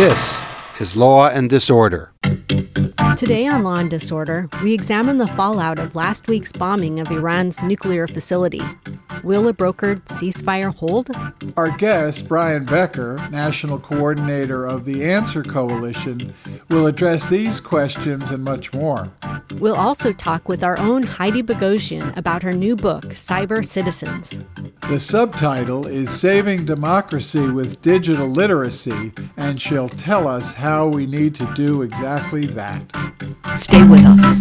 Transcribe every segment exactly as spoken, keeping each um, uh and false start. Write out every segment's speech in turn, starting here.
This is Law and Disorder. Today on Law and Disorder, we examine the fallout of last week's bombing of Iran's nuclear facility. Will a brokered ceasefire hold? Our guest, Brian Becker, National Coordinator of the Answer Coalition, will address these questions and much more. We'll also talk with our own Heidi Boghossian about her new book, Cyber Citizens. The subtitle is Saving Democracy with Digital Literacy, and she'll tell us how we need to do exactly that. Stay with us.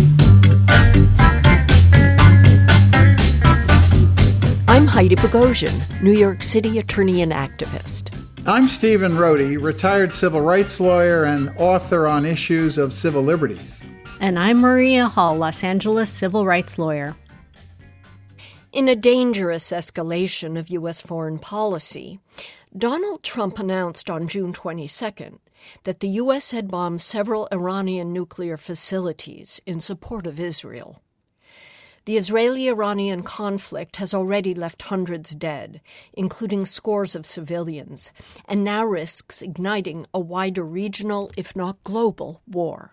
I'm Heidi Boghossian, New York City attorney and activist. I'm Stephen Rohde, retired civil rights lawyer and author on issues of civil liberties. And I'm Maria Hall, Los Angeles civil rights lawyer. In a dangerous escalation of U S foreign policy, Donald Trump announced on June twenty-second that the U S had bombed several Iranian nuclear facilities in support of Israel. The Israeli-Iranian conflict has already left hundreds dead, including scores of civilians, and now risks igniting a wider regional, if not global, war.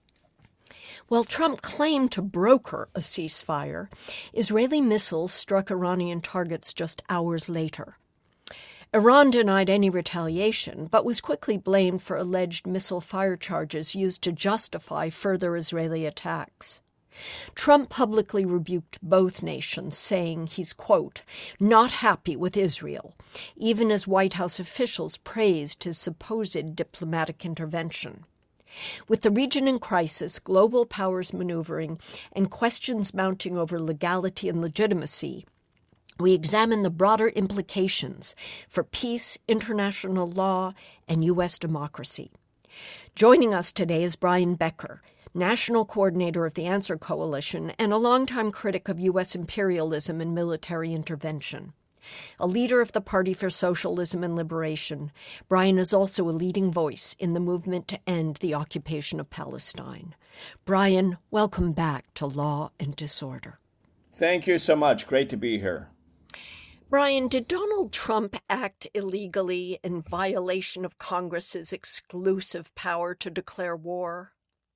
While Trump claimed to broker a ceasefire, Israeli missiles struck Iranian targets just hours later. Iran denied any retaliation, but was quickly blamed for alleged missile fire charges used to justify further Israeli attacks. Trump publicly rebuked both nations, saying he's, quote, not happy with Israel, even as White House officials praised his supposed diplomatic intervention. With the region in crisis, global powers maneuvering, and questions mounting over legality and legitimacy, we examine the broader implications for peace, international law, and U S democracy. Joining us today is Brian Becker, National Coordinator of the Answer Coalition and a longtime critic of U S imperialism and military intervention. A leader of the Party for Socialism and Liberation, Brian is also a leading voice in the movement to end the occupation of Palestine. Brian, welcome back to Law and Disorder. Thank you so much. Great to be here. Brian, did Donald Trump act illegally in violation of Congress's exclusive power to declare war?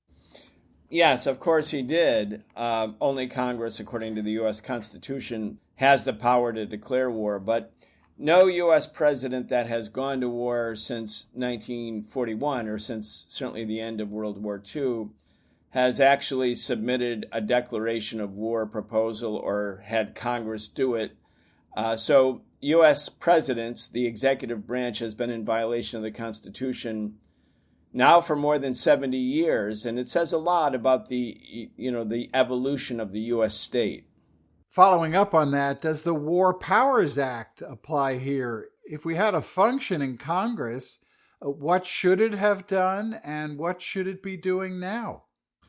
Yes, of course he did. Uh, only Congress, according to the U S Constitution, has the power to declare war. But no U S president that has gone to war since nineteen forty-one, or since certainly the end of World War Two, has actually submitted a declaration of war proposal or had Congress do it. Uh, so U S presidents, the executive branch, has been in violation of the Constitution now for more than seventy years, and it says a lot about the, you know, the evolution of the U S state. Following up on that, does the War Powers Act apply here? If we had a functioning Congress, what should it have done and what should it be doing now?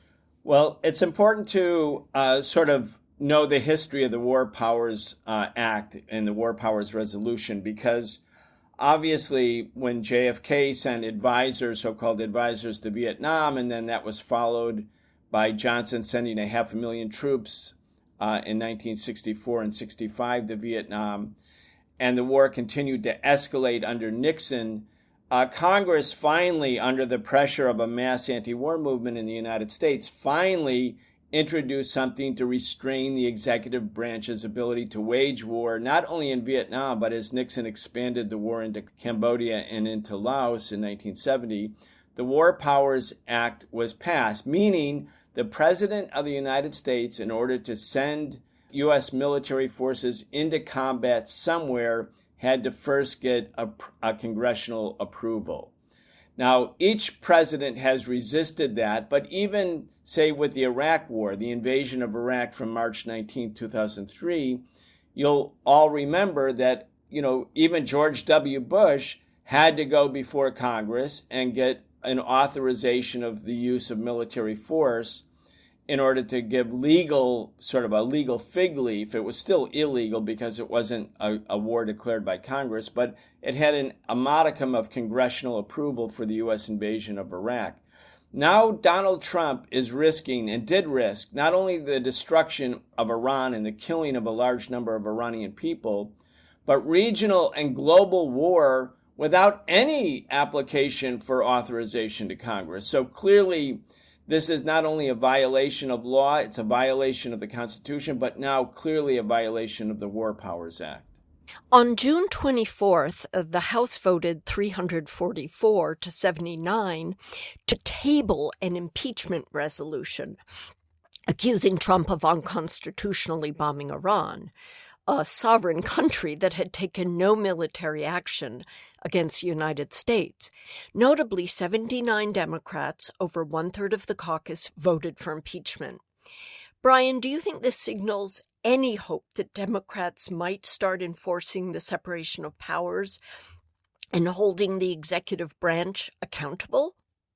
Well, it's important to uh, sort of know the history of the War Powers uh, Act and the War Powers Resolution, because obviously, when J F K sent advisors, so-called advisors, to Vietnam, and then that was followed by Johnson sending a half a million troops uh, in nineteen sixty-four and sixty-five to Vietnam, and the war continued to escalate under Nixon, uh, Congress finally, under the pressure of a mass anti-war movement in the United States, finally introduced something to restrain the executive branch's ability to wage war, not only in Vietnam, but as Nixon expanded the war into Cambodia and into Laos in nineteen seventy, the War Powers Act was passed, meaning the President of the United States, in order to send U S military forces into combat somewhere, had to first get a, a congressional approval. Now, each president has resisted that, but even, say, with the Iraq War, the invasion of Iraq from March nineteenth, two thousand three, you'll all remember that, you know, even George W. Bush had to go before Congress and get an authorization of the use of military force in order to give legal, sort of a legal fig leaf. It was still illegal because it wasn't a, a war declared by Congress, but it had an, a modicum of congressional approval for the U S invasion of Iraq. Now Donald Trump is risking, and did risk, not only the destruction of Iran and the killing of a large number of Iranian people, but regional and global war without any application for authorization to Congress. So clearly, this is not only a violation of law, it's a violation of the Constitution, but now clearly a violation of the War Powers Act. On June twenty-fourth, the House voted three hundred forty-four to seventy-nine to table an impeachment resolution accusing Trump of unconstitutionally bombing Iran, a sovereign country that had taken no military action against the United States. Notably, seventy-nine Democrats, over one-third of the caucus, voted for impeachment. Brian, do you think this signals any hope that Democrats might start enforcing the separation of powers and holding the executive branch accountable?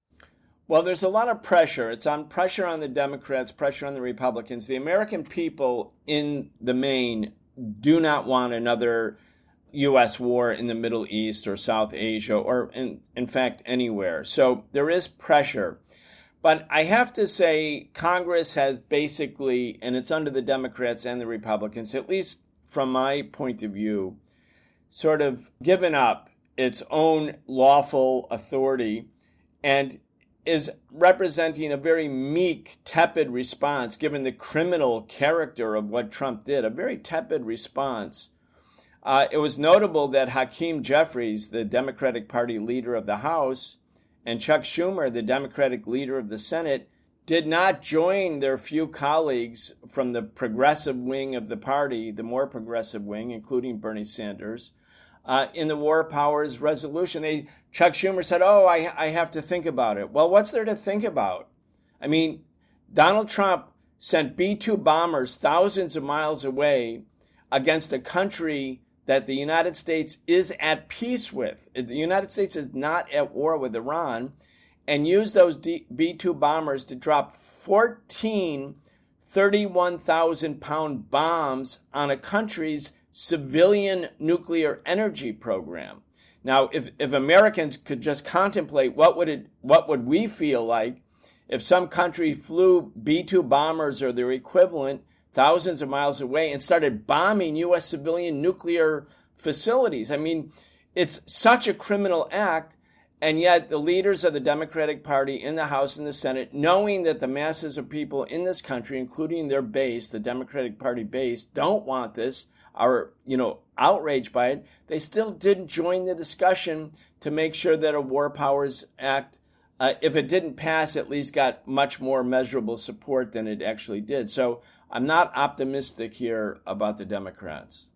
Well, there's a lot of pressure. It's on pressure on the Democrats, pressure on the Republicans. The American people in the main do not want another U S war in the Middle East or South Asia or, in, in fact, anywhere. So there is pressure. But I have to say Congress has basically, and it's under the Democrats and the Republicans, at least from my point of view, sort of given up its own lawful authority and is representing a very meek, tepid response, given the criminal character of what Trump did, a very tepid response. Uh, it was notable that Hakeem Jeffries, the Democratic Party leader of the House, and Chuck Schumer, the Democratic leader of the Senate, did not join their few colleagues from the progressive wing of the party, the more progressive wing, including Bernie Sanders, uh, in the War Powers resolution. They, Chuck Schumer said, oh, I, I have to think about it. Well, what's there to think about? I mean, Donald Trump sent B two bombers thousands of miles away against a country that the United States is at peace with. The United States is not at war with Iran, and used those B two bombers to drop fourteen thirty-one thousand pound bombs on a country's civilian nuclear energy program. Now, if, if Americans could just contemplate what would it, what would we feel like if some country flew B two bombers or their equivalent thousands of miles away and started bombing U S civilian nuclear facilities. I mean, it's such a criminal act, and yet the leaders of the Democratic Party in the House and the Senate, knowing that the masses of people in this country, including their base, the Democratic Party base, don't want this, are, you know, outraged by it, they still didn't join the discussion to make sure that a War Powers Act, uh, if it didn't pass, at least got much more measurable support than it actually did. So I'm not optimistic here about the Democrats.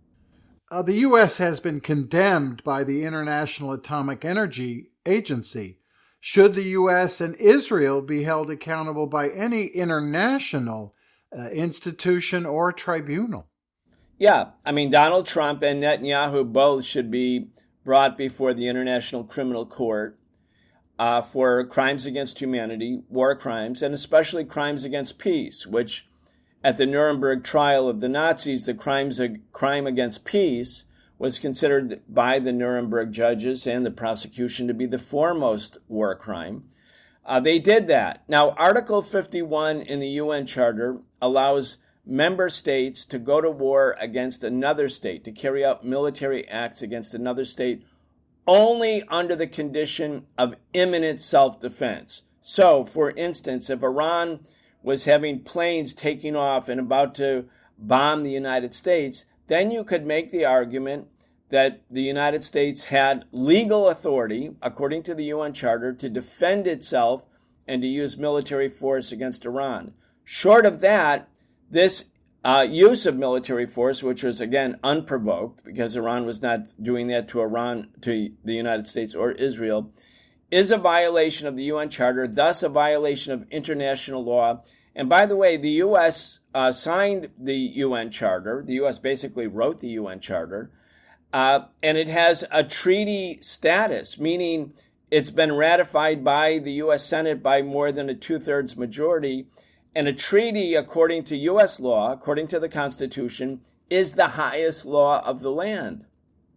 Uh, the U S has been condemned by the International Atomic Energy Agency. Should the U S and Israel be held accountable by any international uh, institution or tribunal? Yeah, I mean, Donald Trump and Netanyahu both should be brought before the International Criminal Court uh, for crimes against humanity, war crimes, and especially crimes against peace, which at the Nuremberg trial of the Nazis, the crimes of crime against peace was considered by the Nuremberg judges and the prosecution to be the foremost war crime. Uh, they did that. Now, Article fifty-one in the U N Charter allows member states to go to war against another state, to carry out military acts against another state, only under the condition of imminent self-defense. So, for instance, if Iran was having planes taking off and about to bomb the United States, then you could make the argument that the United States had legal authority, according to the U N Charter, to defend itself and to use military force against Iran. Short of that, this uh, use of military force, which was, again, unprovoked, because Iran was not doing that to Iran, to the United States or Israel, is a violation of the U N Charter, thus a violation of international law. And by the way, the U S uh, signed the U N Charter. The U S basically wrote the U N Charter. Uh, and it has a treaty status, meaning it's been ratified by the U S Senate by more than a two-thirds majority. And a treaty, according to U S law, according to the Constitution, is the highest law of the land.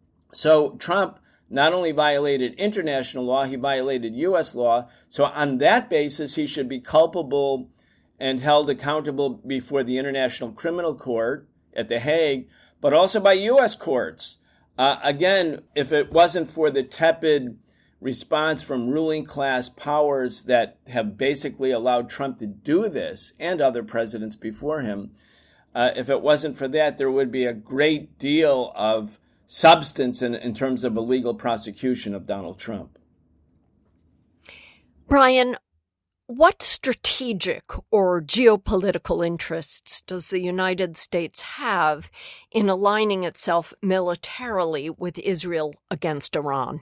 So Trump not only violated international law, he violated U S law. So on that basis, he should be culpable and held accountable before the International Criminal Court at The Hague, but also by U S courts. Uh, again, if it wasn't for the tepid response from ruling class powers that have basically allowed Trump to do this and other presidents before him, uh, if it wasn't for that, there would be a great deal of substance in, in terms of a legal prosecution of Donald Trump. Brian, what strategic or geopolitical interests does the United States have in aligning itself militarily with Israel against Iran?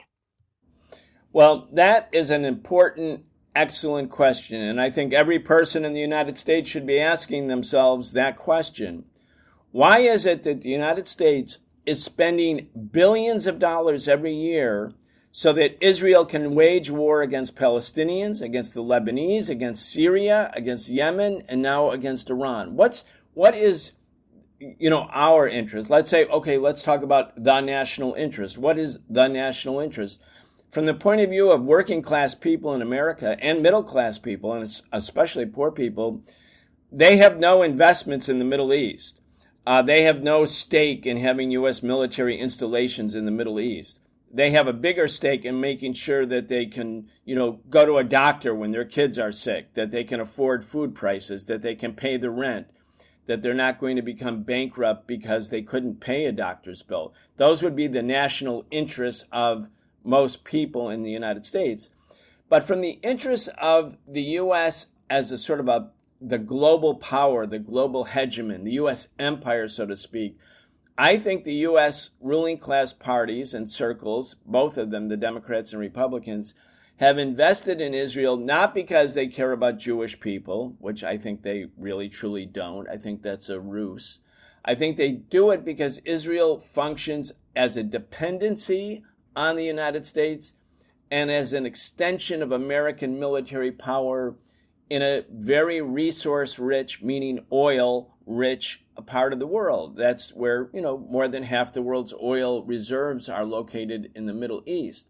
Well, that is an important, excellent question, and I think every person in the United States should be asking themselves that question. Why is it that the United States is spending billions of dollars every year so that Israel can wage war against Palestinians, against the Lebanese, against Syria, against Yemen, and now against Iran? What's what is, you know, our interest? Let's say, okay, let's talk about the national interest. What is the national interest? From the point of view of working class people in America and middle class people, and especially poor people, they have no investments in the Middle East. Uh, they have no stake in having U S military installations in the Middle East. They have a bigger stake in making sure that they can, you know, go to a doctor when their kids are sick, that they can afford food prices, that they can pay the rent, that they're not going to become bankrupt because they couldn't pay a doctor's bill. Those would be the national interests of most people in the United States. But from the interests of the U S as a sort of a the global power, the global hegemon, the U S empire, so to speak, I think the U S ruling class parties and circles, both of them, the Democrats and Republicans, have invested in Israel not because they care about Jewish people, which I think they really truly don't. I think that's a ruse. I think they do it because Israel functions as a dependency on the United States and as an extension of American military power in a very resource-rich, meaning oil-rich part of the world. That's where, you know, more than half the world's oil reserves are located in the Middle East.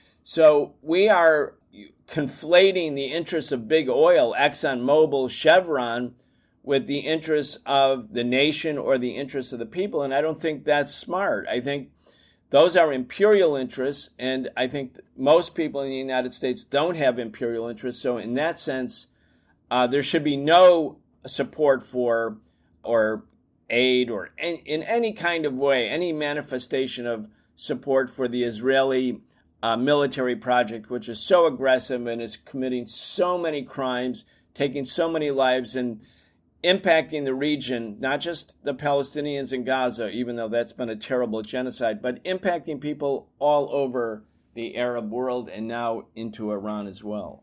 So we are conflating the interests of big oil, ExxonMobil, Chevron, with the interests of the nation or the interests of the people, and I don't think that's smart. I think those are imperial interests, and I think most people in the United States don't have imperial interests. So in that sense, uh, there should be no support for or aid or in, in any kind of way, any manifestation of support for the Israeli uh, military project, which is so aggressive and is committing so many crimes, taking so many lives, and impacting the region, not just the Palestinians in Gaza, even though that's been a terrible genocide, but impacting people all over the Arab world and now into Iran as well.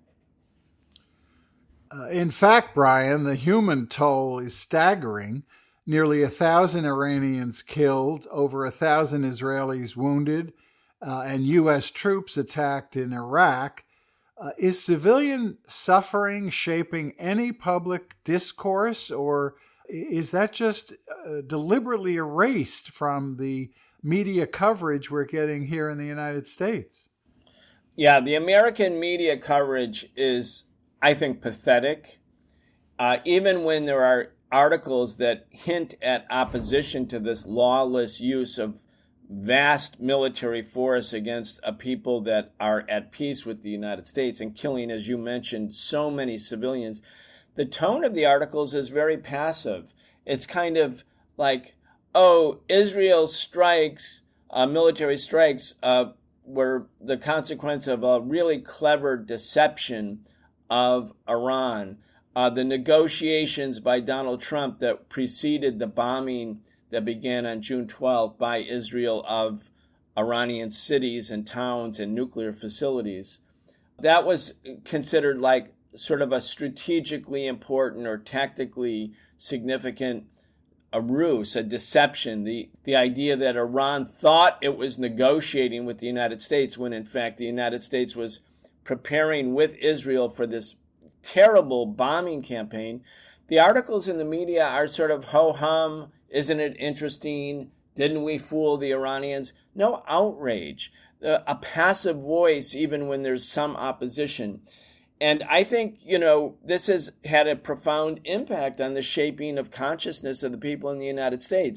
Uh, in fact, Brian, the human toll is staggering. Nearly a thousand Iranians killed, over a thousand Israelis wounded, uh, and U S troops attacked in Iraq. Uh, is civilian suffering shaping any public discourse, or is that just uh, deliberately erased from the media coverage we're getting here in the United States? Yeah, the American media coverage is, I think, pathetic. Uh, even when there are articles that hint at opposition to this lawless use of vast military force against a people that are at peace with the United States and killing, as you mentioned, so many civilians, the tone of the articles is very passive. It's kind of like, oh, Israel strikes, uh, military strikes uh, were the consequence of a really clever deception of Iran. Uh, the negotiations by Donald Trump that preceded the bombing that began on June twelfth by Israel of Iranian cities and towns and nuclear facilities. That was considered like sort of a strategically important or tactically significant a ruse, a deception, the, the idea that Iran thought it was negotiating with the United States when in fact the United States was preparing with Israel for this terrible bombing campaign. The articles in the media are sort of ho-hum. Isn't it interesting? Didn't we fool the Iranians? No outrage, uh, a passive voice even when there's some opposition. And I think, you know, this has had a profound impact on the shaping of consciousness of the people in the United States.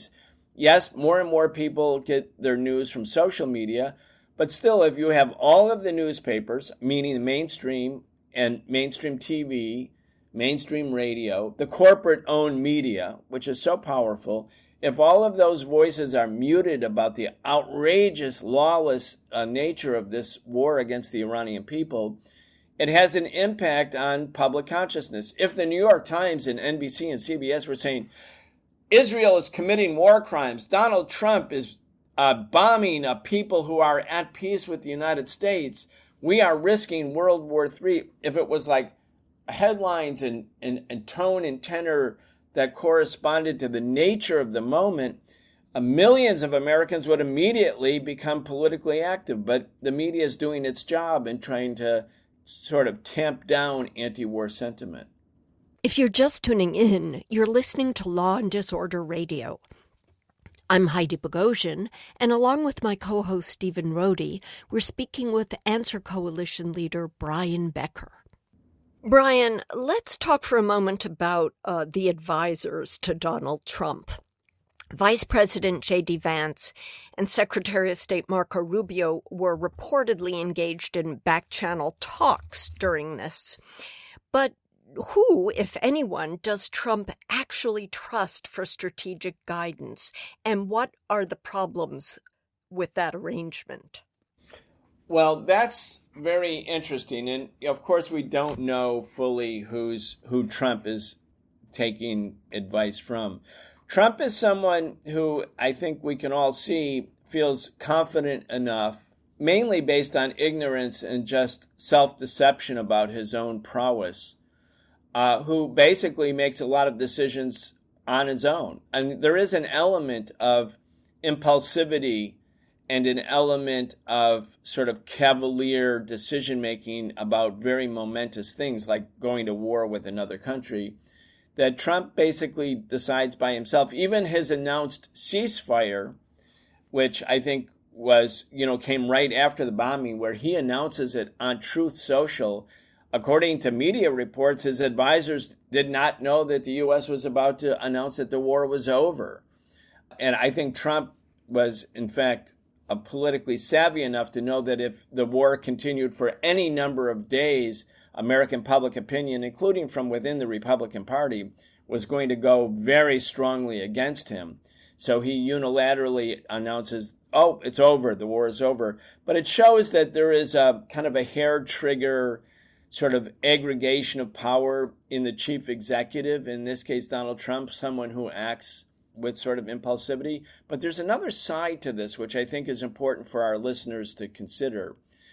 Yes, more and more people get their news from social media, but still, if you have all of the newspapers, meaning the mainstream and mainstream T V, mainstream radio, the corporate-owned media, which is so powerful, if all of those voices are muted about the outrageous, lawless uh, nature of this war against the Iranian people, it has an impact on public consciousness. If the New York Times and N B C and C B S were saying, Israel is committing war crimes, Donald Trump is uh, bombing uh, people who are at peace with the United States, we are risking World War Three. If it was like headlines and, and, and tone and tenor that corresponded to the nature of the moment, uh, millions of Americans would immediately become politically active. But the media is doing its job in trying to sort of tamp down anti-war sentiment. If you're just tuning in, you're listening to Law and Disorder Radio. I'm Heidi Bogosian, and along with my co-host Stephen Rohde, we're speaking with Answer Coalition leader Brian Becker. Brian, let's talk for a moment about uh, the advisors to Donald Trump. Vice President J D Vance and Secretary of State Marco Rubio were reportedly engaged in back-channel talks during this. But who, if anyone, does Trump actually trust for strategic guidance? And what are the problems with that arrangement? Well, that's very interesting. And of course, we don't know fully who's who Trump is taking advice from. Trump is someone who I think we can all see feels confident enough, mainly based on ignorance and just self-deception about his own prowess, uh, who basically makes a lot of decisions on his own. And there is an element of impulsivity and an element of sort of cavalier decision-making about very momentous things like going to war with another country that Trump basically decides by himself. Even his announced ceasefire, which I think was, you know, came right after the bombing, where he announces it on Truth Social. According to media reports, his advisors did not know that the U S was about to announce that the war was over. And I think Trump was, in fact, uh, politically savvy enough to know that if the war continued for any number of days, American public opinion, including from within the Republican Party, was going to go very strongly against him. So he unilaterally announces, oh, it's over, the war is over. But it shows that there is a kind of a hair trigger sort of aggregation of power in the chief executive, in this case Donald Trump, someone who acts with sort of impulsivity. But there's another side to this, which I think is important for our listeners to consider.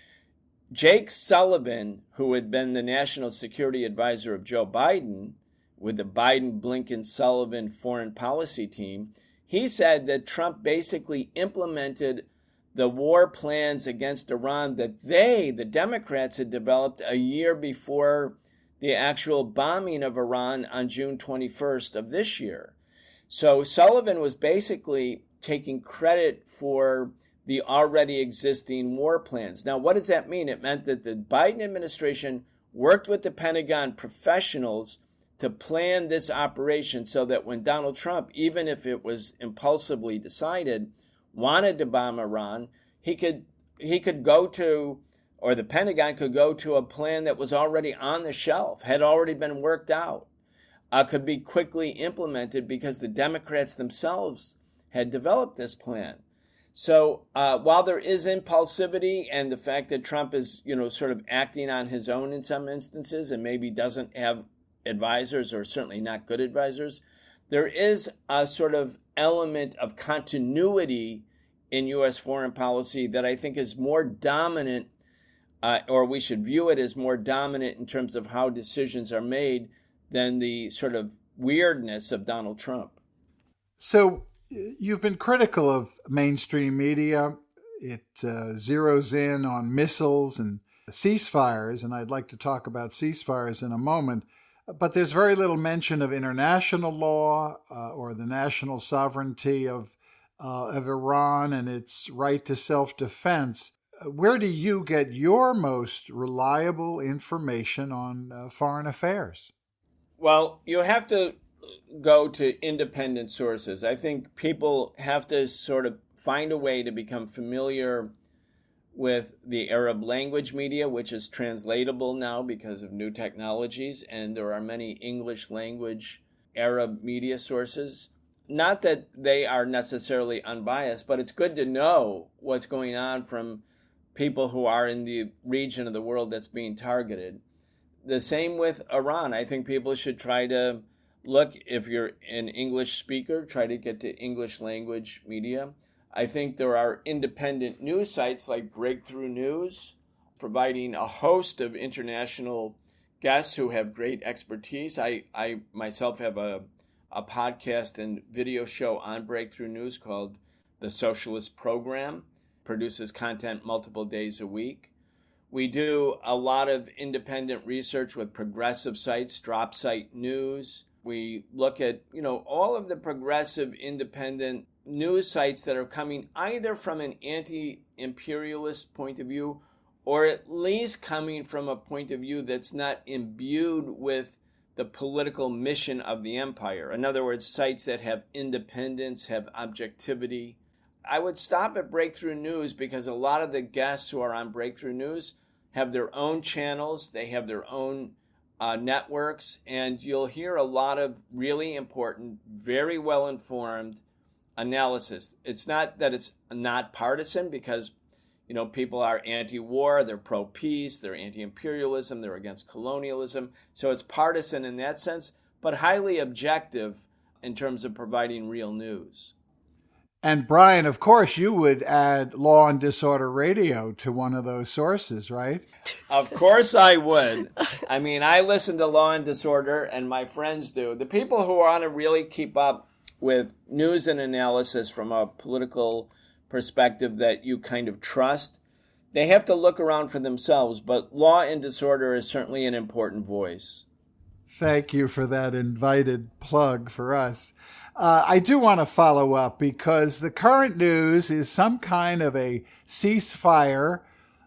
Jake Sullivan, who had been the national security advisor of Joe Biden with the Biden-Blinken-Sullivan foreign policy team, he said that Trump basically implemented the war plans against Iran that they, the Democrats, had developed a year before the actual bombing of Iran on June twenty-first of this year. So Sullivan was basically taking credit for the already existing war plans. Now, what does that mean? It meant that the Biden administration worked with the Pentagon professionals to plan this operation so that when Donald Trump, even if it was impulsively decided, wanted to bomb Iran, he could he could go to, or the Pentagon could go to a plan that was already on the shelf, had already been worked out, uh, could be quickly implemented because the Democrats themselves had developed this plan. So uh, while there is impulsivity and the fact that Trump is, you know, sort of acting on his own in some instances and maybe doesn't have advisors, or certainly not good advisors, there is a sort of element of continuity in U S foreign policy that I think is more dominant, uh, or we should view it as more dominant in terms of how decisions are made than the sort of weirdness of Donald Trump. So you've been critical of mainstream media. It uh, zeroes in on missiles and ceasefires, and I'd like to talk about ceasefires in a moment. But there's very little mention of international law uh, or the national sovereignty of uh, of Iran and its right to self-defense. Where do you get your most reliable information on uh, foreign affairs? Well, you have to go to independent sources. I think people have to sort of find a way to become familiar with the Arab language media, which is translatable now because of new technologies, and there are many English language Arab media sources. Not that they are necessarily unbiased, but it's good to know what's going on from people who are in the region of the world that's being targeted. The same with Iran. I think people should try to look, if you're an English speaker, try to get to English language media. I think there are independent news sites like Breakthrough News, providing a host of international guests who have great expertise. I, I myself have a, a podcast and video show on Breakthrough News called The Socialist Program, produces content multiple days a week. We do a lot of independent research with progressive sites, Drop Site News. We look at, you know, all of the progressive independent news sites that are coming either from an anti-imperialist point of view or at least coming from a point of view that's not imbued with the political mission of the empire. In other words, sites that have independence, have objectivity. I would stop at Breakthrough News because a lot of the guests who are on Breakthrough News have their own channels, they have their own uh, networks, and you'll hear a lot of really important, very well-informed analysis. It's not that it's not partisan because, you know, people are anti-war, they're pro-peace, they're anti-imperialism, they're against colonialism. So it's partisan in that sense, but highly objective in terms of providing real news. And Brian, of course, you would add Law and Disorder Radio to one of those sources, right? Of course I would. I mean, I listen to Law and Disorder, and my friends do. The people who want to really keep up with news and analysis from a political perspective that you kind of trust, they have to look around for themselves. But Law and Disorder is certainly an important voice. Thank you for that invited plug for us. Uh, I do want to follow up because the current news is some kind of a ceasefire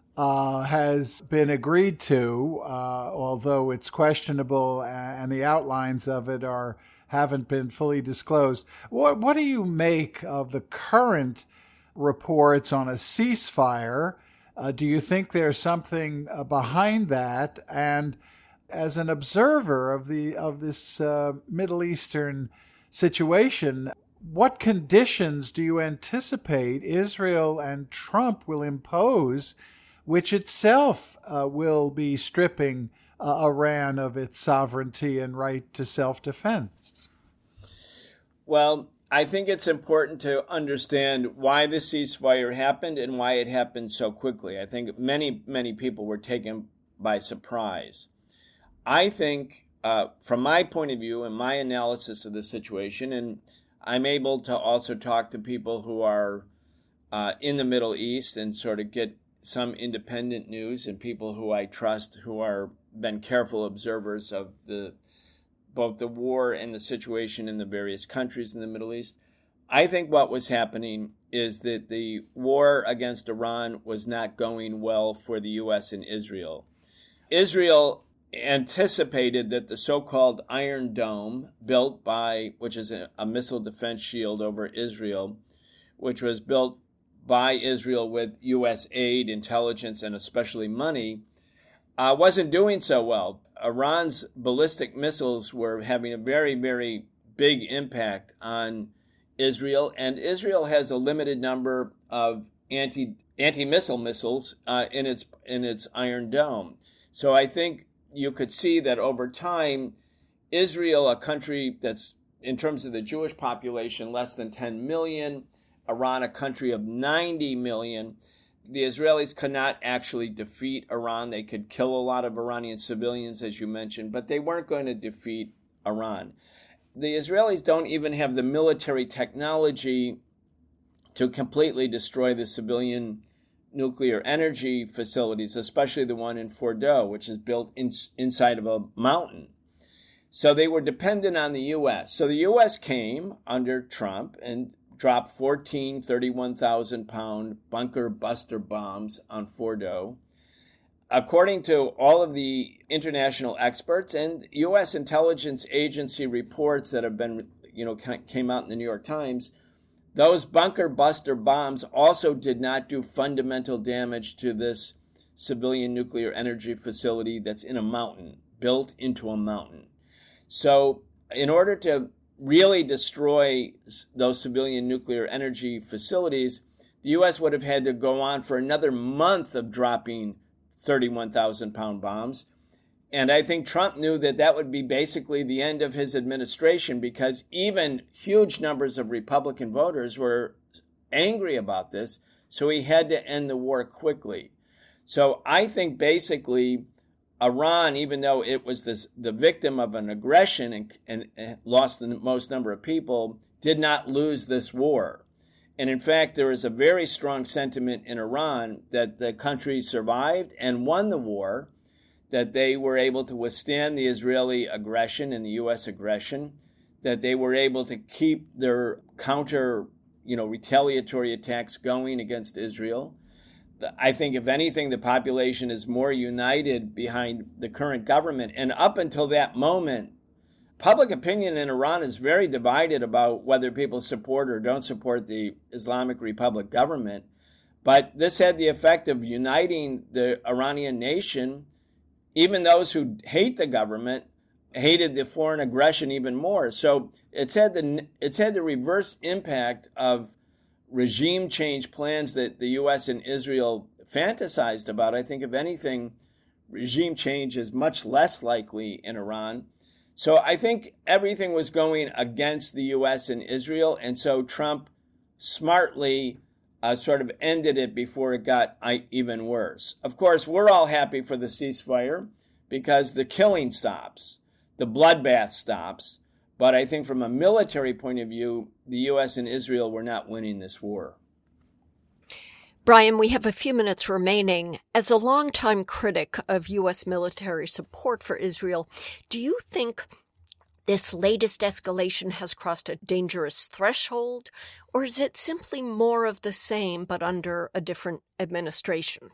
uh, has been agreed to, uh, although it's questionable and the outlines of it are haven't been fully disclosed. What, what do you make of the current reports on a ceasefire? Uh, do you think there's something uh, behind that? And as an observer of the of this uh, Middle Eastern situation, what conditions do you anticipate Israel and Trump will impose, which itself uh, will be stripping uh, Iran of its sovereignty and right to self-defense? Well, I think it's important to understand why the ceasefire happened and why it happened so quickly. I think many, many people were taken by surprise. I think, uh, from my point of view and my analysis of the situation, and I'm able to also talk to people who are uh, in the Middle East and sort of get some independent news, and people who I trust who are been careful observers of the both the war and the situation in the various countries in the Middle East. I think what was happening is that the war against Iran was not going well for the U S and Israel. Israel anticipated that the so-called Iron Dome, built by, which is a, a missile defense shield over Israel, which was built by Israel with U S aid, intelligence, and especially money, uh, wasn't doing so well. Iran's ballistic missiles were having a very, very big impact on Israel, and Israel has a limited number of anti anti-missile missiles uh, in its in its Iron Dome. So I think you could see that over time, Israel, a country that's, in terms of the Jewish population, less than ten million, Iran, a country of ninety million, the Israelis could not actually defeat Iran. They could kill a lot of Iranian civilians, as you mentioned, but they weren't going to defeat Iran. The Israelis don't even have the military technology to completely destroy the civilian nuclear energy facilities, especially the one in Fordow, which is built in, inside of a mountain. So they were dependent on the U S. So the U S came under Trump and dropped fourteen thirty-one thousand pound bunker buster bombs on Fordow. according to all of the international experts and U S intelligence agency reports that have been, you know, came out in the New York Times, those bunker buster bombs also did not do fundamental damage to this civilian nuclear energy facility that's in a mountain, built into a mountain. So in order to really destroy those civilian nuclear energy facilities, the U S would have had to go on for another month of dropping thirty-one thousand pound bombs. And I think Trump knew that that would be basically the end of his administration, because even huge numbers of Republican voters were angry about this. So he had to end the war quickly. So I think basically Iran, even though it was this, the victim of an aggression and, and, and lost the most number of people, did not lose this war. And in fact, there is a very strong sentiment in Iran that the country survived and won the war, that they were able to withstand the Israeli aggression and the U S aggression, that they were able to keep their counter, you know, retaliatory attacks going against Israel. I think, if anything, the population is more united behind the current government. And up until that moment, public opinion in Iran is very divided about whether people support or don't support the Islamic Republic government. But this had the effect of uniting the Iranian nation. Even those who hate the government hated the foreign aggression even more. So it's had the it's had the reverse impact of regime change plans that the U S and Israel fantasized about. I think, if anything, regime change is much less likely in Iran. So I think everything was going against the U S and Israel, and so Trump smartly Uh, sort of ended it before it got even worse. Of course, we're all happy for the ceasefire because the killing stops, the bloodbath stops. But I think from a military point of view, the U S and Israel were not winning this war. Brian, we have a few minutes remaining. As a longtime critic of U S military support for Israel, do you think this latest escalation has crossed a dangerous threshold, or is it simply more of the same but under a different administration?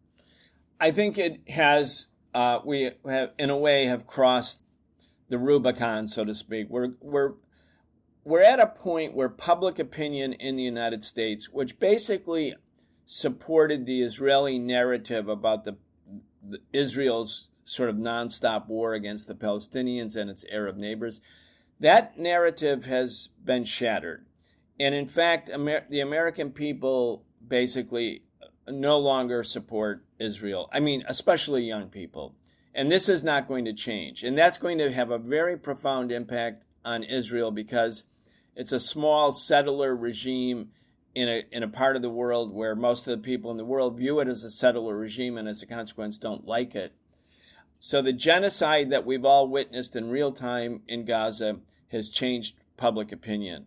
I think it has, uh, we have, in a way, have crossed the Rubicon, so to speak. We're, we're, we're at a point where public opinion in the United States, which basically supported the Israeli narrative about the, the Israel's sort of nonstop war against the Palestinians and its Arab neighbors, that narrative has been shattered. And in fact, Amer- the American people basically no longer support Israel. I mean, especially young people. And this is not going to change. And that's going to have a very profound impact on Israel, because it's a small settler regime in a in a part of the world where most of the people in the world view it as a settler regime and as a consequence don't like it. So the genocide that we've all witnessed in real time in Gaza has changed public opinion.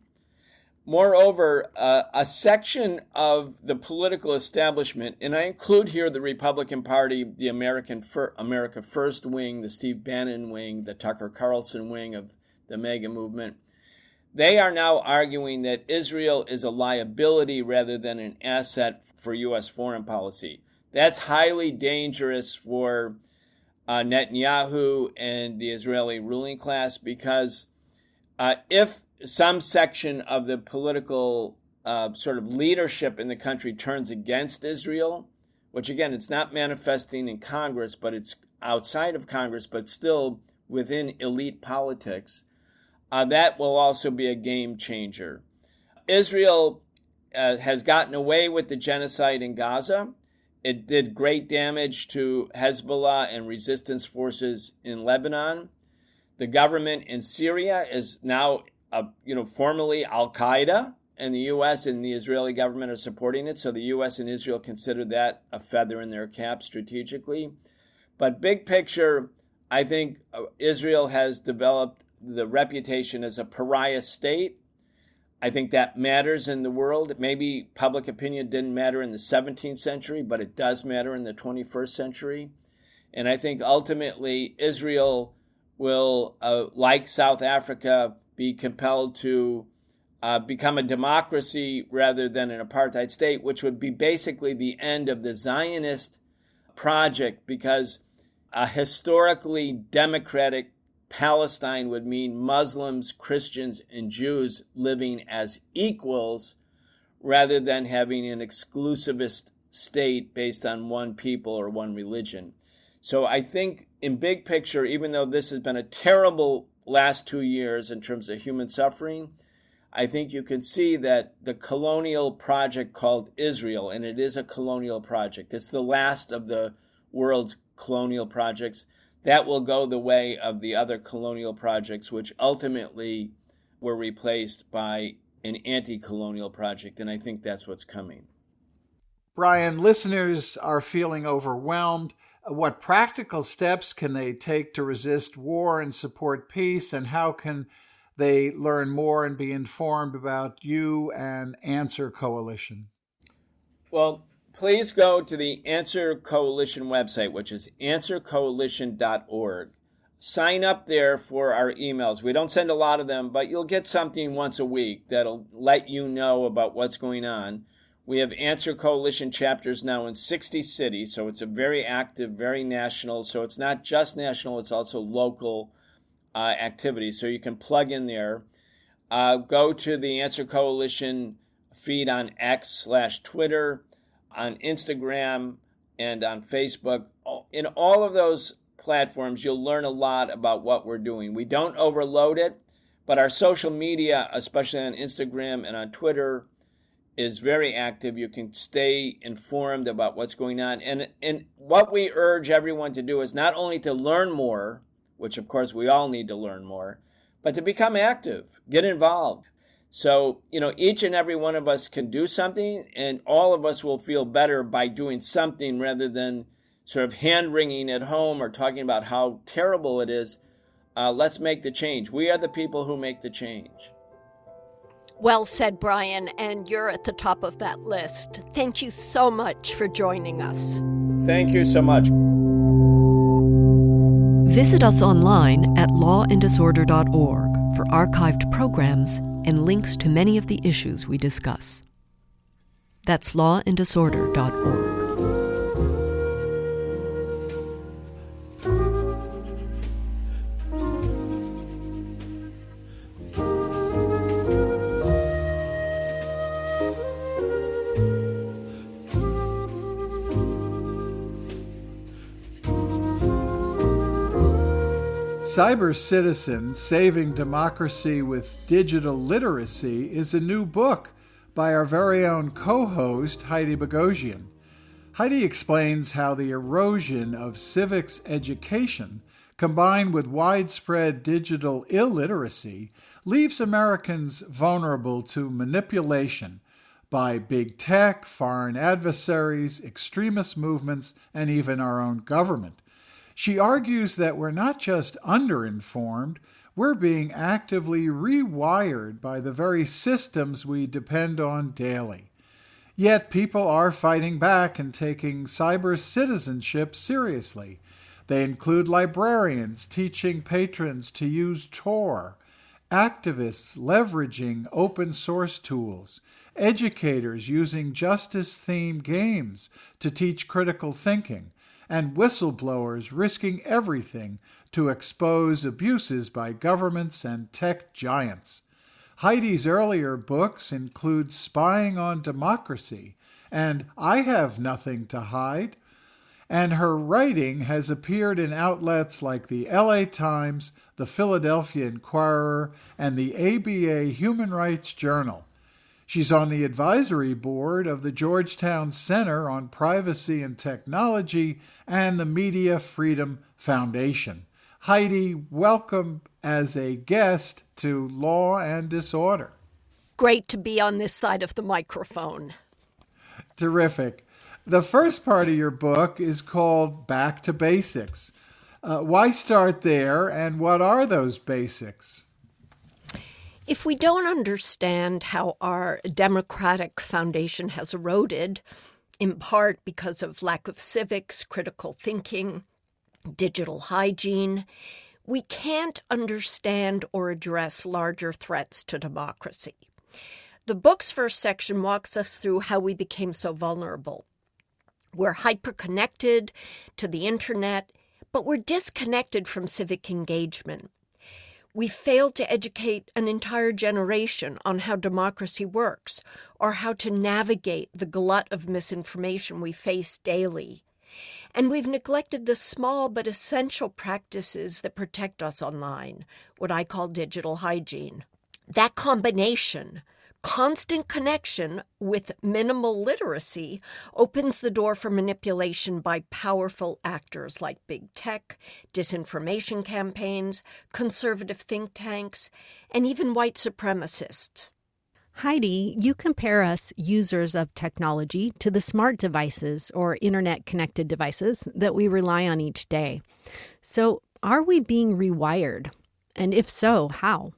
Moreover, uh, a section of the political establishment, and I include here the Republican Party, the American Fir- America First wing, the Steve Bannon wing, the Tucker Carlson wing of the MAGA movement, they are now arguing that Israel is a liability rather than an asset for U S foreign policy. That's highly dangerous for uh, Netanyahu and the Israeli ruling class, because uh, if some section of the political uh, sort of leadership in the country turns against Israel, which again, it's not manifesting in Congress, but it's outside of Congress, but still within elite politics, uh, that will also be a game changer. Israel uh, has gotten away with the genocide in Gaza. It did great damage to Hezbollah and resistance forces in Lebanon. The government in Syria is now Uh, you know, formally Al-Qaeda, and the U S and the Israeli government are supporting it. So the U S and Israel consider that a feather in their cap strategically. But big picture, I think uh, Israel has developed the reputation as a pariah state. I think that matters in the world. Maybe public opinion didn't matter in the seventeenth century, but it does matter in the twenty-first century. And I think ultimately Israel will, uh, like South Africa, be compelled to uh, become a democracy rather than an apartheid state, which would be basically the end of the Zionist project, because a historically democratic Palestine would mean Muslims, Christians, and Jews living as equals rather than having an exclusivist state based on one people or one religion. So I think in big picture, even though this has been a terrible last two years in terms of human suffering, I think you can see that the colonial project called Israel, and it is a colonial project, it's the last of the world's colonial projects, that will go the way of the other colonial projects, which ultimately were replaced by an anti-colonial project, and I think that's what's coming. Brian, listeners are feeling overwhelmed. What practical steps can they take to resist war and support peace, and how can they learn more and be informed about you and Answer Coalition? Well, please go to the Answer Coalition website, which is answer coalition dot org. Sign up there for our emails. We don't send a lot of them, but you'll get something once a week that'll let you know about what's going on. We have Answer Coalition chapters now in sixty cities, so it's a very active, very national. So it's not just national, it's also local uh, activities. So you can plug in there. Uh, go to the Answer Coalition feed on X slash Twitter, on Instagram, and on Facebook. In all of those platforms, you'll learn a lot about what we're doing. We don't overload it, but our social media, especially on Instagram and on Twitter, is very active. You can stay informed about what's going on. And, and what we urge everyone to do is not only to learn more, which of course we all need to learn more, but to become active, get involved. So, you know, each and every one of us can do something, and all of us will feel better by doing something rather than sort of hand-wringing at home or talking about how terrible it is. Uh, let's make the change. We are the people who make the change. Well said, Brian, and you're at the top of that list. Thank you so much for joining us. Thank you so much. Visit us online at law and disorder dot org for archived programs and links to many of the issues we discuss. That's law and disorder dot org. Cyber Citizen, Saving Democracy with Digital Literacy is a new book by our very own co-host, Heidi Bogosian. Heidi explains how the erosion of civics education, combined with widespread digital illiteracy, leaves Americans vulnerable to manipulation by big tech, foreign adversaries, extremist movements, and even our own government. She argues that we're not just underinformed, we're being actively rewired by the very systems we depend on daily. Yet people are fighting back and taking cyber citizenship seriously. They include librarians teaching patrons to use Tor, activists leveraging open source tools, educators using justice-themed games to teach critical thinking, and whistleblowers risking everything to expose abuses by governments and tech giants. Heidi's earlier books include Spying on Democracy and I Have Nothing to Hide, and her writing has appeared in outlets like the L A Times, the Philadelphia Inquirer, and the A B A Human Rights Journal. She's on the advisory board of the Georgetown Center on Privacy and Technology and the Media Freedom Foundation. Heidi, welcome as a guest to Law and Disorder. Great to be on this side of the microphone. Terrific. The first part of your book is called Back to Basics. Uh, why start there, and what are those basics? If we don't understand how our democratic foundation has eroded, in part because of lack of civics, critical thinking, digital hygiene, we can't understand or address larger threats to democracy. The book's first section walks us through how we became so vulnerable. We're hyper-connected to the internet, but we're disconnected from civic engagement. We failed to educate an entire generation on how democracy works or how to navigate the glut of misinformation we face daily. And we've neglected the small but essential practices that protect us online, what I call digital hygiene. That combination, constant connection with minimal literacy, opens the door for manipulation by powerful actors like big tech, disinformation campaigns, conservative think tanks, and even white supremacists. Heidi, you compare us users of technology to the smart devices or internet-connected devices that we rely on each day. So are we being rewired? And if so, how?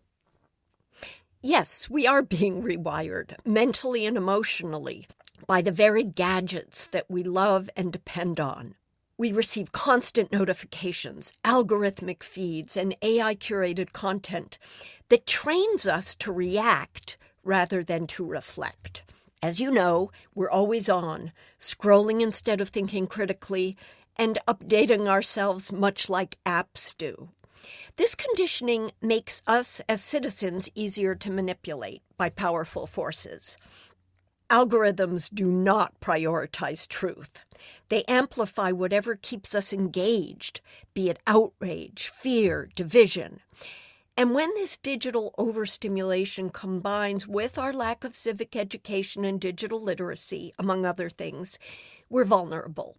Yes, we are being rewired, mentally and emotionally, by the very gadgets that we love and depend on. We receive constant notifications, algorithmic feeds, and A I-curated content that trains us to react rather than to reflect. As you know, we're always on, scrolling instead of thinking critically, and updating ourselves much like apps do. This conditioning makes us as citizens easier to manipulate by powerful forces. Algorithms do not prioritize truth. They amplify whatever keeps us engaged, be it outrage, fear, division. And when this digital overstimulation combines with our lack of civic education and digital literacy, among other things, we're vulnerable.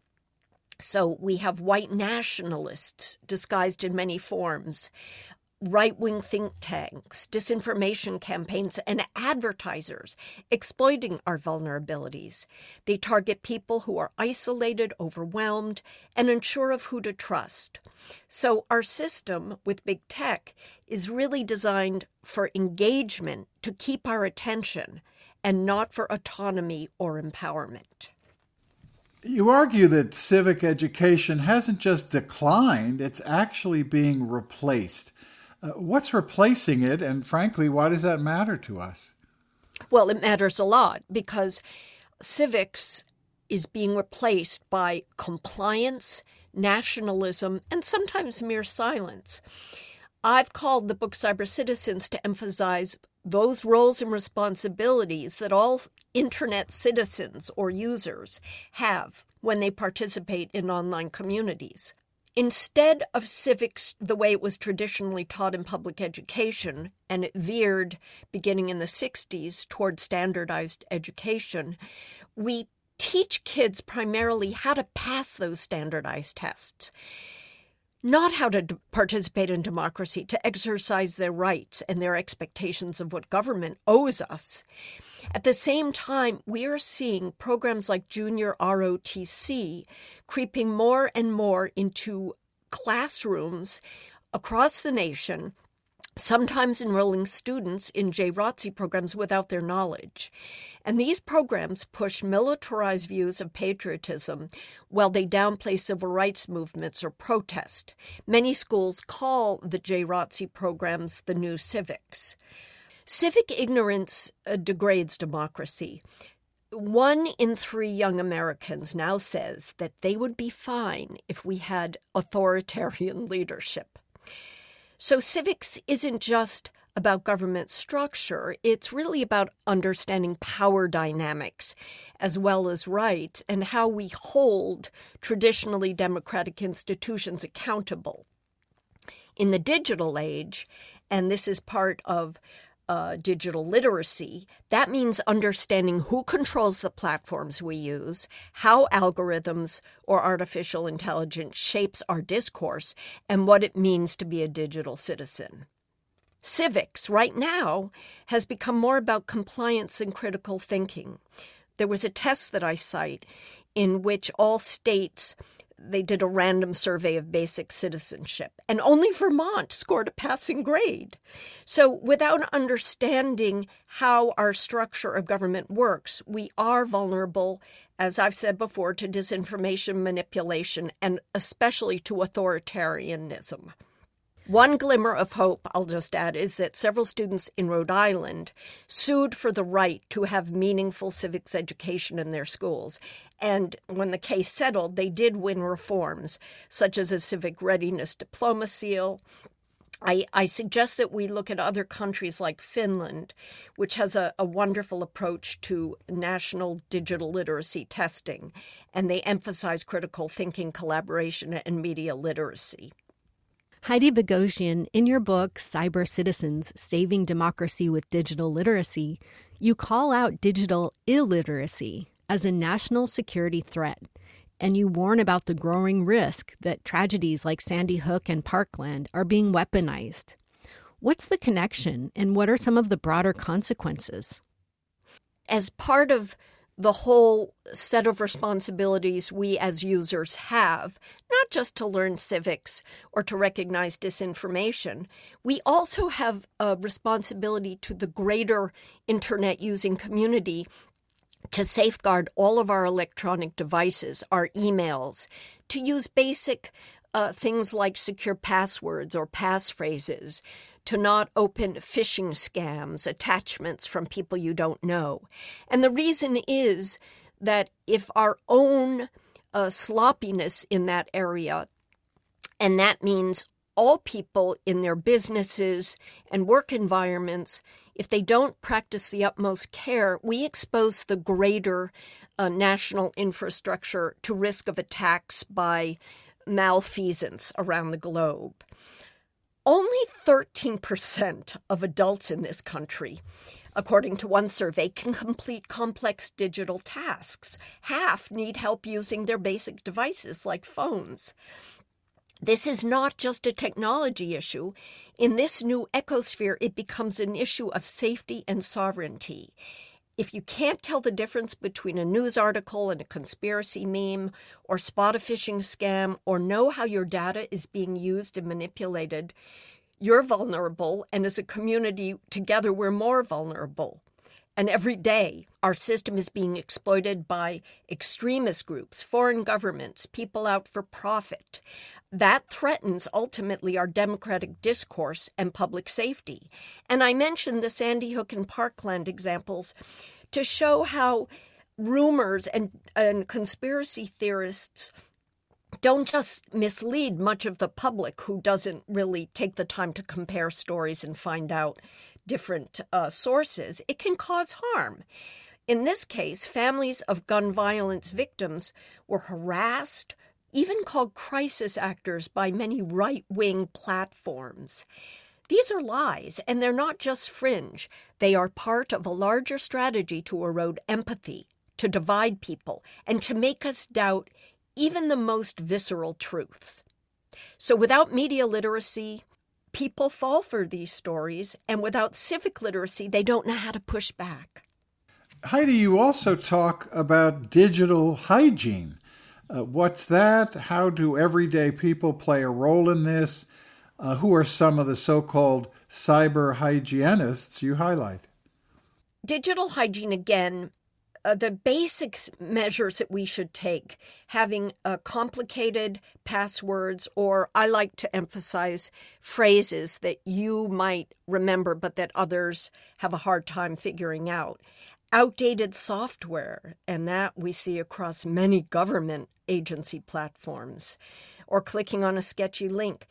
So we have white nationalists disguised in many forms, right-wing think tanks, disinformation campaigns, and advertisers exploiting our vulnerabilities. They target people who are isolated, overwhelmed, and unsure of who to trust. So our system with big tech is really designed for engagement to keep our attention and not for autonomy or empowerment. You argue that civic education hasn't just declined, it's actually being replaced. Uh, what's replacing it, and frankly, why does that matter to us? Well, it matters a lot because civics is being replaced by compliance, nationalism, and sometimes mere silence. I've called the book Cyber Citizens to emphasize those roles and responsibilities that all internet citizens or users have when they participate in online communities. Instead of civics the way it was traditionally taught in public education, and it veered beginning in the sixties toward standardized education, we teach kids primarily how to pass those standardized tests, not how to d- participate in democracy, to exercise their rights and their expectations of what government owes us. At the same time, we are seeing programs like Junior R O T C creeping more and more into classrooms across the nation, sometimes enrolling students in J R O T C programs without their knowledge. And these programs push militarized views of patriotism while they downplay civil rights movements or protest. Many schools call the J R O T C programs the new civics. Civic ignorance uh, degrades democracy. One in three young Americans now says that they would be fine if we had authoritarian leadership. So civics isn't just about government structure. It's really about understanding power dynamics as well as rights and how we hold traditionally democratic institutions accountable. In the digital age, and this is part of Uh, digital literacy, that means understanding who controls the platforms we use, how algorithms or artificial intelligence shapes our discourse, and what it means to be a digital citizen. Civics, right now, has become more about compliance and critical thinking. There was a test that I cite in which all states they did a random survey of basic citizenship, and only Vermont scored a passing grade. So without understanding how our structure of government works, we are vulnerable, as I've said before, to disinformation, manipulation, and especially to authoritarianism. One glimmer of hope, I'll just add, is that several students in Rhode Island sued for the right to have meaningful civics education in their schools. And when the case settled, they did win reforms, such as a civic readiness diploma seal. I, I suggest that we look at other countries like Finland, which has a, a wonderful approach to national digital literacy testing, and they emphasize critical thinking, collaboration, and media literacy. Heidi Boghossian, in your book, Cyber Citizens, Saving Democracy with Digital Literacy, you call out digital illiteracy as a national security threat, and you warn about the growing risk that tragedies like Sandy Hook and Parkland are being weaponized. What's the connection, and what are some of the broader consequences? As part of the whole set of responsibilities we as users have, not just to learn civics or to recognize disinformation, we also have a responsibility to the greater internet using community to safeguard all of our electronic devices, our emails, to use basic uh, things like secure passwords or passphrases, to not open phishing scams, attachments from people you don't know. And the reason is that if our own uh, sloppiness in that area, and that means all people in their businesses and work environments, if they don't practice the utmost care, we expose the greater uh, national infrastructure to risk of attacks by malfeasance around the globe. Only thirteen percent of adults in this country, according to one survey, can complete complex digital tasks. Half need help using their basic devices like phones. This is not just a technology issue. In this new ecosphere, it becomes an issue of safety and sovereignty. If you can't tell the difference between a news article and a conspiracy meme, or spot a phishing scam, or know how your data is being used and manipulated, you're vulnerable, and as a community, together we're more vulnerable. And every day, our system is being exploited by extremist groups, foreign governments, people out for profit. That threatens, ultimately, our democratic discourse and public safety. And I mentioned the Sandy Hook and Parkland examples to show how rumors and, and conspiracy theorists don't just mislead much of the public who doesn't really take the time to compare stories and find out different uh, sources. It can cause harm. In this case, families of gun violence victims were harassed, even called crisis actors by many right-wing platforms. These are lies, and they're not just fringe. They are part of a larger strategy to erode empathy, to divide people, and to make us doubt even the most visceral truths. So without media literacy, people fall for these stories, and without civic literacy, they don't know how to push back. Heidi, you also talk about digital hygiene. Uh, what's that? How do everyday people play a role in this? Uh, who are some of the so-called cyber hygienists you highlight? Digital hygiene, again, uh, the basic measures that we should take, having uh, complicated passwords, or I like to emphasize phrases that you might remember but that others have a hard time figuring out. Outdated software, and that we see across many government agency platforms, or clicking on a sketchy link.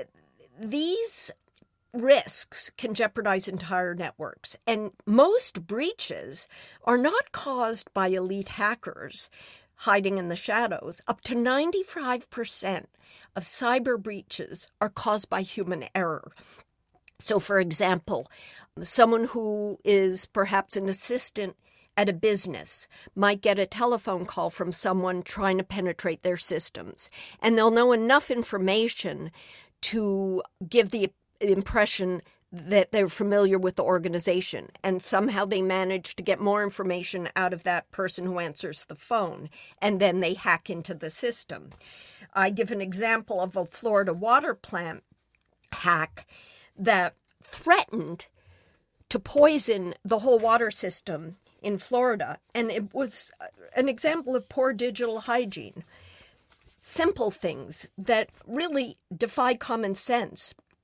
These risks can jeopardize entire networks, and most breaches are not caused by elite hackers hiding in the shadows. Up to ninety-five percent of cyber breaches are caused by human error. So, for example, someone who is perhaps an assistant at a business might get a telephone call from someone trying to penetrate their systems, and they'll know enough information to give the impression that they're familiar with the organization, and somehow they manage to get more information out of that person who answers the phone, and then they hack into the system. I give an example of a Florida water plant hack that threatened to poison the whole water system in Florida, and it was an example of poor digital hygiene. Simple things that really defy common sense.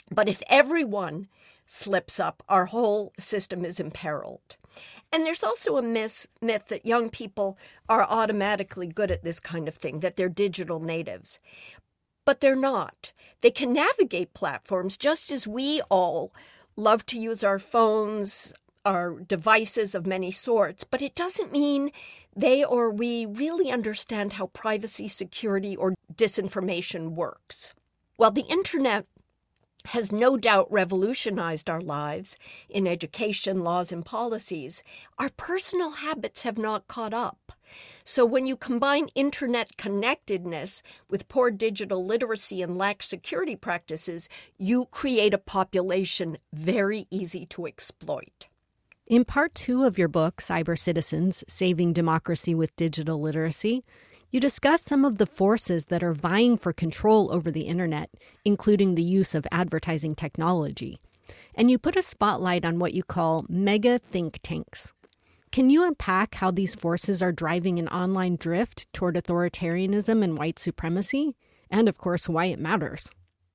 But if everyone slips up, our whole system is imperiled. And there's also a myth, myth that young people are automatically good at this kind of thing, that they're digital natives. But they're not. They can navigate platforms just as we all love to use our phones, our devices of many sorts, but it doesn't mean they or we really understand how privacy, security, or disinformation works. While the internet has no doubt revolutionized our lives in education, laws, and policies, our personal habits have not caught up. So when you combine internet connectedness with poor digital literacy and lax security practices, you create a population very easy to exploit. In part two of your book, Cyber Citizens, Saving Democracy with Digital Literacy, you discuss some of the forces that are vying for control over the internet, including the use of advertising technology. And you put a spotlight on what you call mega think tanks. Can you unpack how these forces are driving an online drift toward authoritarianism and white supremacy? And, of course, why it matters.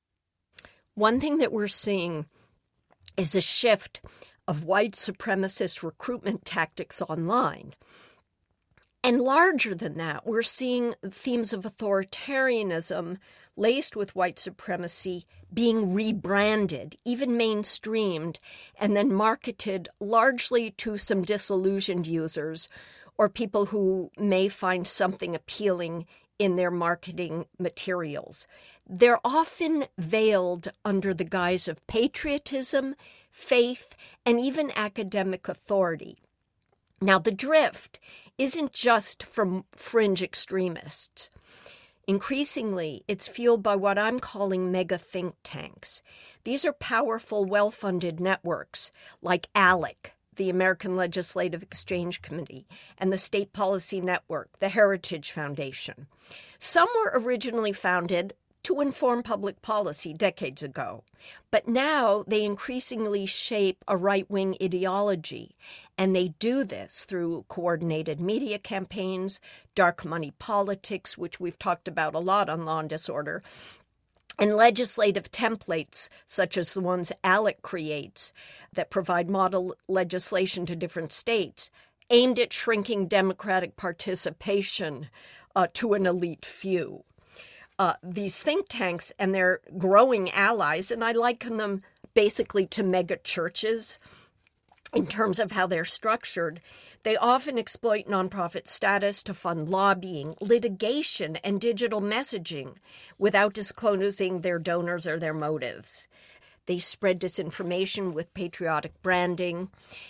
One thing that we're seeing is a shift of white supremacist recruitment tactics online. And larger than that, we're seeing themes of authoritarianism laced with white supremacy being rebranded, even mainstreamed, and then marketed largely to some disillusioned users or people who may find something appealing in their marketing materials. They're often veiled under the guise of patriotism, faith, and even academic authority. Now, the drift isn't just from fringe extremists. Increasingly, it's fueled by what I'm calling mega think tanks. These are powerful, well-funded networks like ALEC, the American Legislative Exchange Committee, and the State Policy Network, the Heritage Foundation. Some were originally founded to inform public policy decades ago. But now they increasingly shape a right-wing ideology, and they do this through coordinated media campaigns, dark money politics, which we've talked about a lot on Law and Disorder, and legislative templates such as the ones ALEC creates that provide model legislation to different states aimed at shrinking democratic participation uh, to an elite few. Uh, these think tanks and their growing allies, and I liken them basically to mega churches in terms of how they're structured, they often exploit nonprofit status to fund lobbying, litigation, and digital messaging without disclosing their donors or their motives. They spread disinformation with patriotic branding,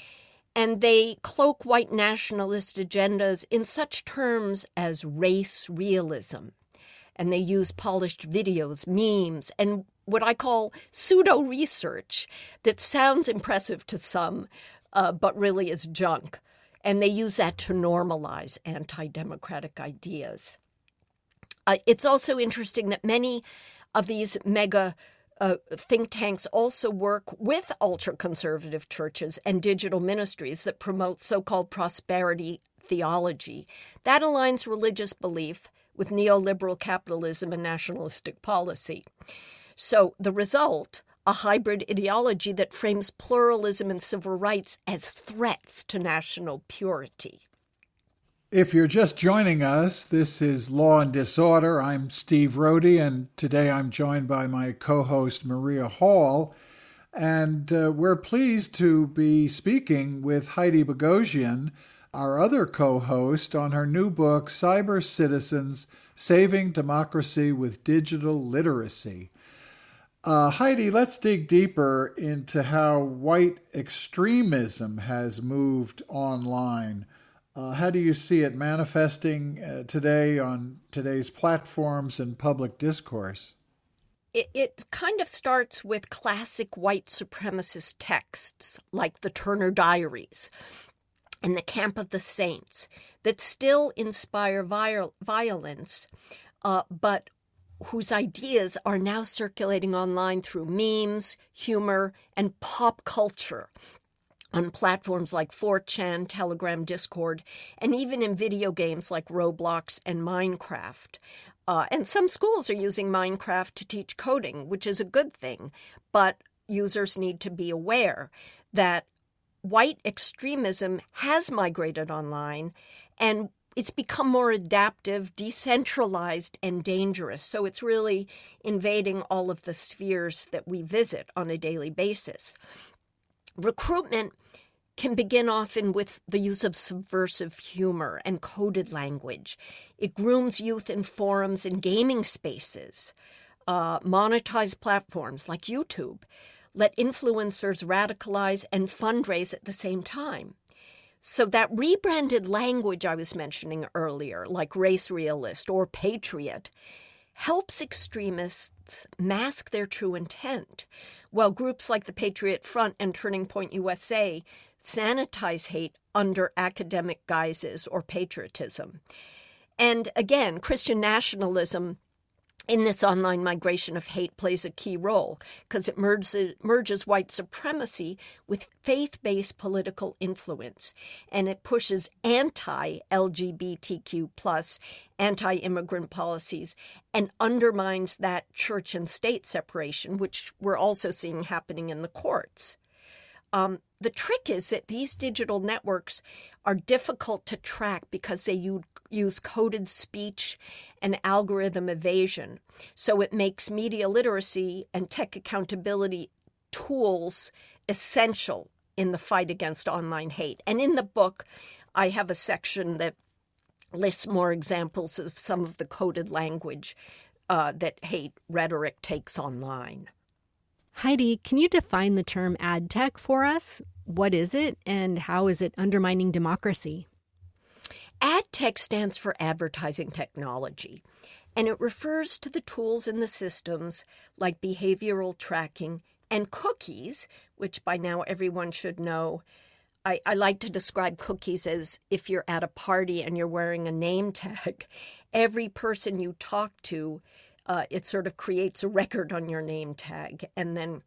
and they cloak white nationalist agendas in such terms as race realism. And they use polished videos, memes, and what I call pseudo-research that sounds impressive to some, uh, but really is junk. And they use that to normalize anti-democratic ideas. Uh, it's also interesting that many of these mega uh, think tanks also work with ultra-conservative churches and digital ministries that promote so-called prosperity theology. That aligns religious belief with neoliberal capitalism and nationalistic policy. So the result, a hybrid ideology that frames pluralism and civil rights as threats to national purity. If you're just joining us, this is Law and Disorder. I'm Steve Rohde, and today I'm joined by my co-host Maria Hall. And uh, we're pleased to be speaking with Heidi Boghossian, our other co-host, on her new book, Cyber Citizens, Saving Democracy with Digital Literacy. Uh, Heidi, let's dig deeper into how white extremism has moved online. Uh, how do you see it manifesting uh, today on today's platforms and public discourse? It, it kind of starts with classic white supremacist texts like the Turner Diaries and the Camp of the Saints that still inspire viol- violence, uh, but whose ideas are now circulating online through memes, humor, and pop culture on platforms like four chan, Telegram, Discord, and even in video games like Roblox and Minecraft. Uh, and some schools are using Minecraft to teach coding, which is a good thing. But users need to be aware that white extremism has migrated online, and it's become more adaptive, decentralized, and dangerous. So it's really invading all of the spheres that we visit on a daily basis. Recruitment can begin often with the use of subversive humor and coded language. It grooms youth in forums and gaming spaces, uh, monetized platforms like YouTube. Let influencers radicalize and fundraise at the same time. So that rebranded language I was mentioning earlier, like race realist or patriot, helps extremists mask their true intent, while groups like the Patriot Front and Turning Point U S A sanitize hate under academic guises or patriotism. And again, Christian nationalism in this online migration of hate plays a key role because it merges, merges white supremacy with faith-based political influence, and it pushes anti-L G B T Q plus, anti-immigrant policies, and undermines that church and state separation, which we're also seeing happening in the courts. Um, the trick is that these digital networks are difficult to track because they u- use coded speech and algorithm evasion. So it makes media literacy and tech accountability tools essential in the fight against online hate. And in the book, I have a section that lists more examples of some of the coded language uh, that hate rhetoric takes online. Heidi, can you define the term ad tech for us? What is it, and how is it undermining democracy? Ad tech stands for advertising technology, and it refers to the tools in the systems like behavioral tracking and cookies, which by now everyone should know. I, I like to describe cookies as if you're at a party and you're wearing a name tag. Every person you talk to, Uh, it sort of creates a record on your name tag, and then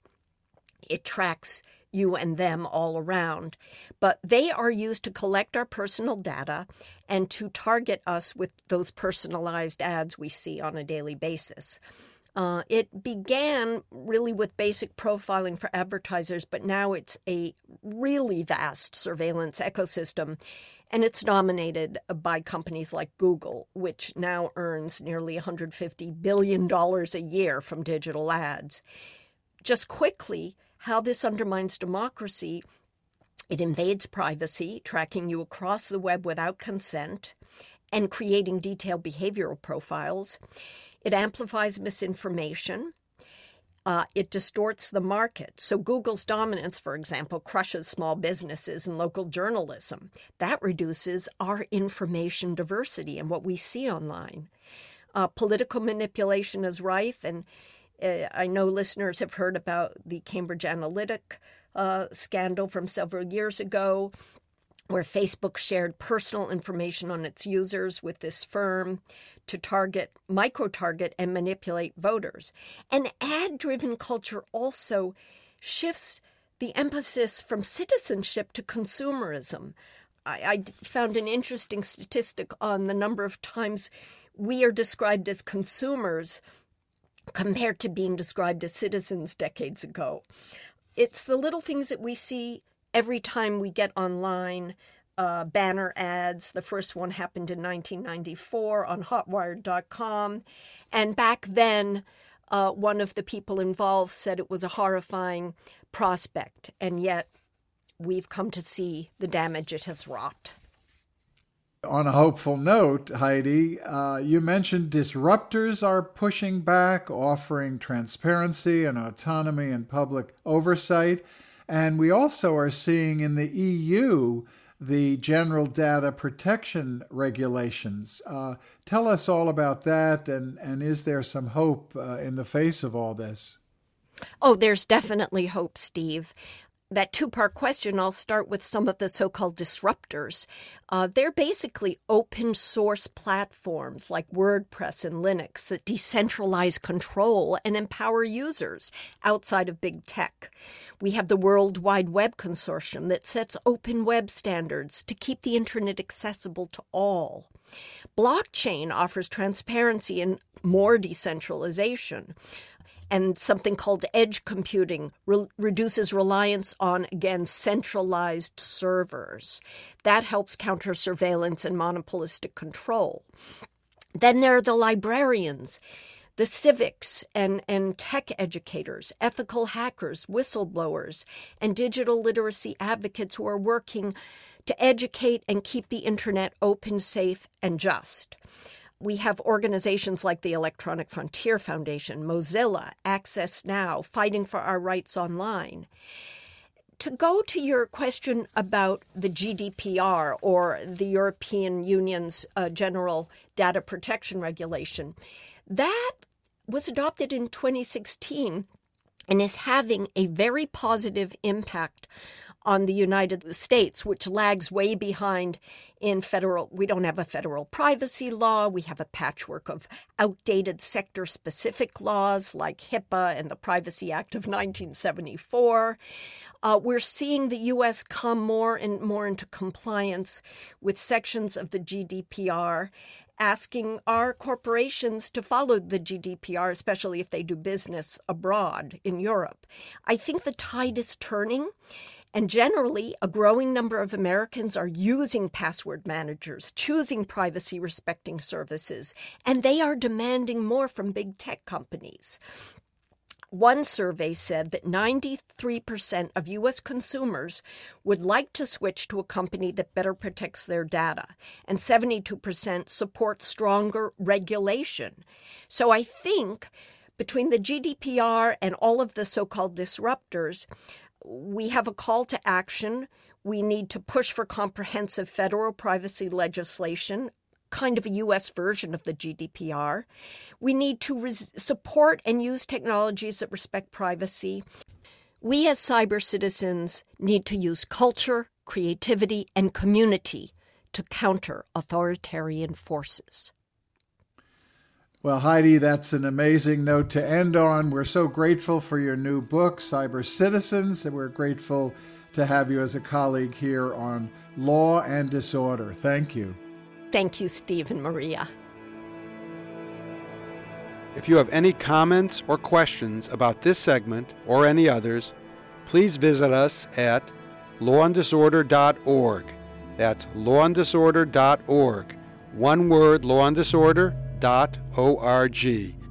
it tracks you and them all around. But they are used to collect our personal data and to target us with those personalized ads we see on a daily basis. Uh, it began really with basic profiling for advertisers, but now it's a really vast surveillance ecosystem, and it's dominated by companies like Google, which now earns nearly one hundred fifty billion dollars a year from digital ads. Just quickly, how this undermines democracy: it invades privacy, tracking you across the web without consent, and creating detailed behavioral profiles. It amplifies misinformation. Uh, it distorts the market. So Google's dominance, for example, crushes small businesses and local journalism. That reduces our information diversity and what we see online. Uh, political manipulation is rife, and uh, I know listeners have heard about the Cambridge Analytica uh, scandal from several years ago, where Facebook shared personal information on its users with this firm to target, micro-target, and manipulate voters. And ad-driven culture also shifts the emphasis from citizenship to consumerism. I, I found an interesting statistic on the number of times we are described as consumers compared to being described as citizens decades ago. It's the little things that we see every time we get online, uh, banner ads. The first one happened in nineteen ninety-four on hotwired dot com. And back then, uh, one of the people involved said it was a horrifying prospect. And yet we've come to see the damage it has wrought. On a hopeful note, Heidi, uh, you mentioned disruptors are pushing back, offering transparency and autonomy and public oversight. And we also are seeing in the E U the general data protection regulations. Uh, tell us all about that, and, and is there some hope uh, in the face of all this? Oh, there's definitely hope, Steve. that two-part question, I'll start with some of the so-called disruptors. Uh, they're basically open-source platforms like WordPress and Linux that decentralize control and empower users outside of big tech. We have the World Wide Web Consortium that sets open web standards to keep the internet accessible to all. Blockchain offers transparency and more decentralization. And something called edge computing re- reduces reliance on, again, centralized servers. That helps counter surveillance and monopolistic control. Then there are the librarians, the civics and, and tech educators, ethical hackers, whistleblowers, and digital literacy advocates who are working to educate and keep the internet open, safe, and just. We have organizations like the Electronic Frontier Foundation, Mozilla, Access Now, Fighting for Our Rights Online. To go to your question about the G D P R, or the European Union's uh, General Data Protection Regulation, that was adopted in twenty sixteen and is having a very positive impact on the United States, which lags way behind in federal. We don't have a federal privacy law. We have a patchwork of outdated sector-specific laws like HIPAA and the Privacy Act of nineteen seventy-four. Uh, we're seeing the U S come more and more into compliance with sections of the G D P R, asking our corporations to follow the G D P R, especially if they do business abroad in Europe. I think the tide is turning. And generally, a growing number of Americans are using password managers, choosing privacy-respecting services, and they are demanding more from big tech companies. One survey said that ninety-three percent of U S consumers would like to switch to a company that better protects their data, and seventy-two percent support stronger regulation. So I think between the G D P R and all of the so-called disruptors, we have a call to action. We need to push for comprehensive federal privacy legislation, kind of a U S version of the G D P R. We need to res- support and use technologies that respect privacy. We as cyber citizens need to use culture, creativity, and community to counter authoritarian forces. Well, Heidi, that's an amazing note to end on. We're so grateful for your new book, Cyber Citizens, and we're grateful to have you as a colleague here on Law and Disorder. Thank you. Thank you, Steve and Maria. If you have any comments or questions about this segment or any others, please visit us at law and disorder dot org. That's law and disorder dot org. One word, law and disorder dot org.